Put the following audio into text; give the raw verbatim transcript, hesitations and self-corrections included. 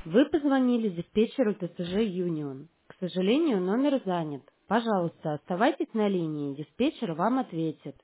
Вы позвонили диспетчеру Т С Ж «Юнион». К сожалению, номер занят. Пожалуйста, оставайтесь на линии, диспетчер вам ответит.